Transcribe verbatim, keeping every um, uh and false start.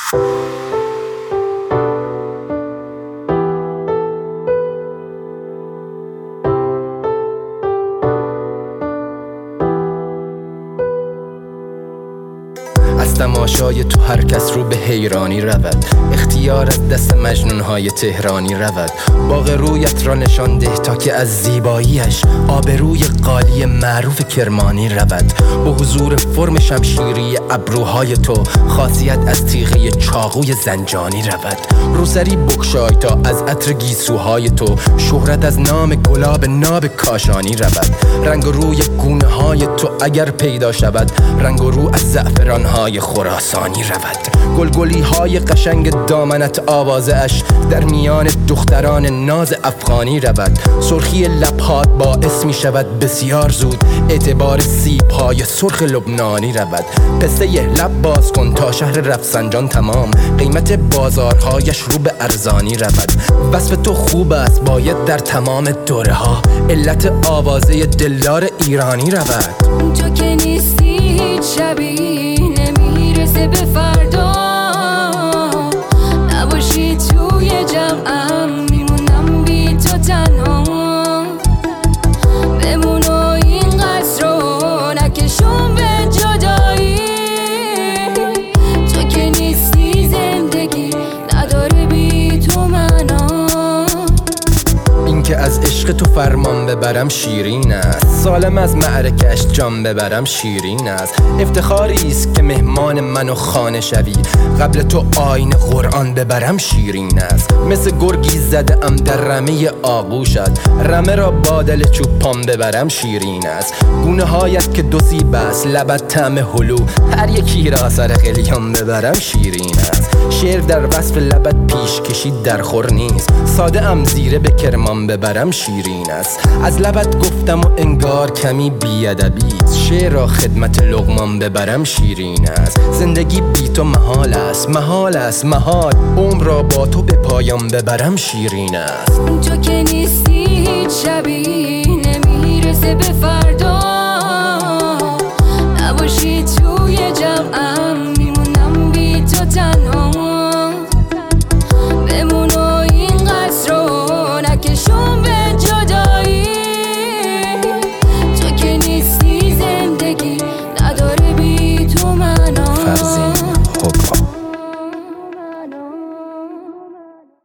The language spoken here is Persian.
از تماشای تو هر کس رو به حیرانی رود، اختیار از دست مجنونهای تهرانی رود. باغ رویت را نشان ده تا که از زیباییش آبروی قالی معروف کرمانی رود. با حضور فرم شمشیری ابروهای تو خاصیت از تیغه چاقوی زنجانی رود. روسری بکشای تا از عطر گیسوهای تو شهرت از نام گلاب ناب کاشانی رود. رنگ و روی گونه های تو اگر پیدا شود، رنگ و رو از زعفرانهای خراسانی رود. گلگلی های قشنگ دامنت آوازه اش در میان دختران ناز افغانی رود. سرخی لبهات باعث می شود بسیار زود اعتبار سیب های سرخ لبنانی رود. قصه لب باز کن تا شهر رفسنجان تمام قیمت بازارهایش رو به ارزانی رود. وصف تو خوب است باید در تمام دوره ها علت آوازه دلدار ایرانی رود. تو که نیستی هیچ شبی نمیرسه به فردا، نباشی توی جمعم میمونم بی تو تنها. بمون و این قصر رو نکشون به جدایی، تو که نیستی زندگی نداره بی تو معنا. این که از عشق تو فرمان ببرم شیرین است، سالم از معرکش جان ببرم شیرین است. افتخاری است که مهمان منو خانه شوی، قبل تو آیین قرآن ببرم شیرین است. مثل گرگی زده ام در رمه آغوشت، رمه را با دل چوپان ببرم شیرین است. گونه هایت که دو سیب است لبت طعم هلو، هر یکی را سر قلیان ببرم شیرین است. شعر در وصف لبت پیش کشید در خور نیست، ساده ام زیره به کرمان ببرم شیرین است. از لبت گفتم و انگار کمی بی‌ادبیست، شعر را خدمت لقمان ببرم شیرین است. زندگی بی تو محال است، محال است محال، عمر را با تو به پایان ببرم شیرین است. تو که نیستی هیچ شبی نمیرسه به فردا،